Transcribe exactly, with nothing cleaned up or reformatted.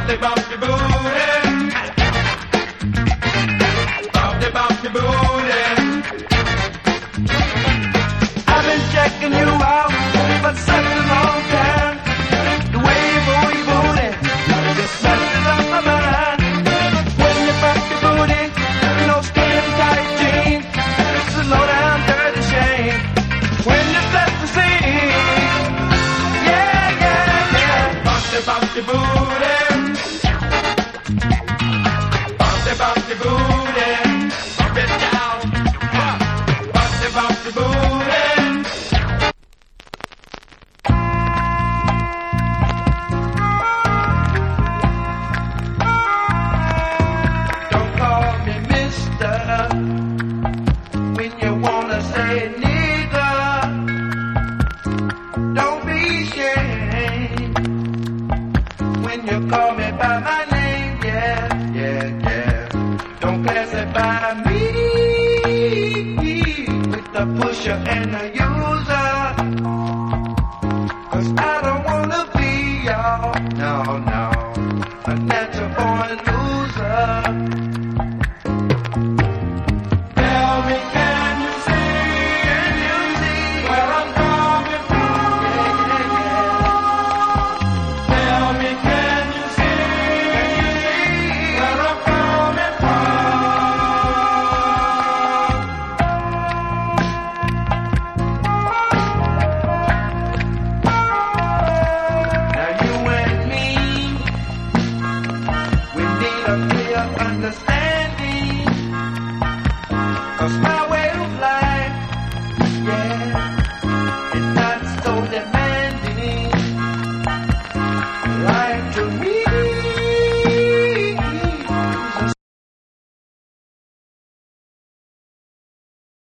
Bumpty, bumpty booty. Bumpty, bumpty booty. I've been checking you out for such a long time. The way you move your booty just messes up my mind. When you bump your booty, no skin tight jeans, it's a low down dirty shame. When you start to sing, yeah, yeah, yeah. Bumpty, bumpty booty. Bumpty, bumpty booty. Bump it down. Bumpty, bumpty booty. Don't call me mister when you wanna say nigga. Don't be ashamed when you call me by my name. Yeah, yeah, yeah. Don't classify me with the pusher and the user. 'Cause I don't wanna be y'all, no, no, a natural born loser. Tell me, can you see, can you see where I'm coming from? Yeah, yeah, yeah. Tell me, can you see, can you see where I'm coming Now you and me, we need a clear understanding. 'Cause my way of life, yeah, is not so demanding. Life to me